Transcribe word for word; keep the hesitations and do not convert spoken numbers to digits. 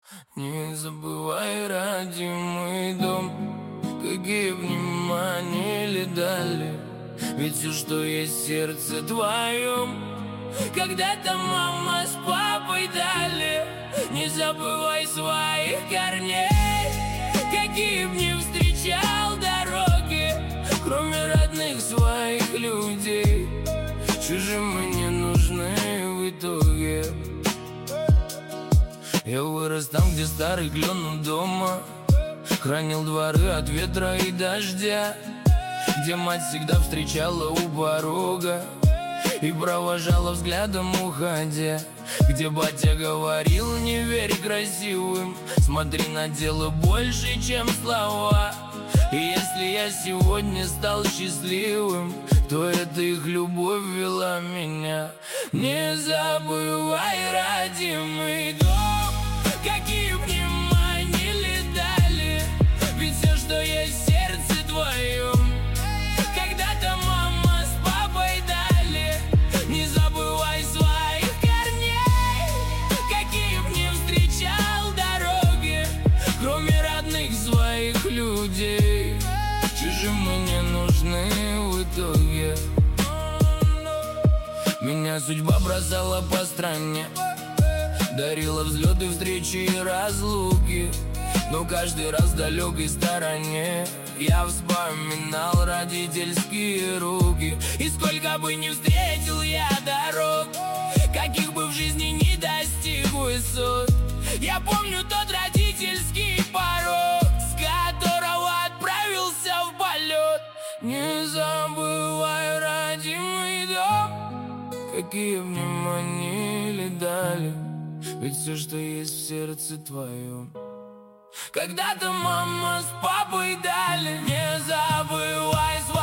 Не забывай, родимый дом, какие внимания ли дали. Ведь все, что есть в сердце твоем, когда-то мама с папой дали. Не забывай своих корней, какие б не встречал дороги, кроме родных своих людей. Чужим мы не нужны в итоге. Я вырос там, где старый клен у дома хранил дворы от ветра и дождя, где мать всегда встречала у порога и провожала взглядом уходя, где батя говорил: не верь красивым, смотри на дело больше, чем слова. И если я сегодня стал счастливым, то это их любовь вела меня. Не забывай, родимый дом, какие внимания ли дали. Ведь все, что есть в сердце твоем, когда-то мама с папой дали. Не забывай своих корней, какие б не встречал дороги, кроме родных своих людей. Чужим мы не нужны в итоге. Меня судьба бросала по стране, дарила взлеты, встречи и разлуки, но каждый раз в далекой стороне я вспоминал родительские руки. И сколько бы ни встретил я дорог, каких бы в жизни не достиг высот, я помню тот родительский порог, с которого отправился в полет. Не забывай, родимый дом, какие внимания ли дали. Ведь все, что есть в сердце твоем, когда-то мама с папой дали. Не забывай свои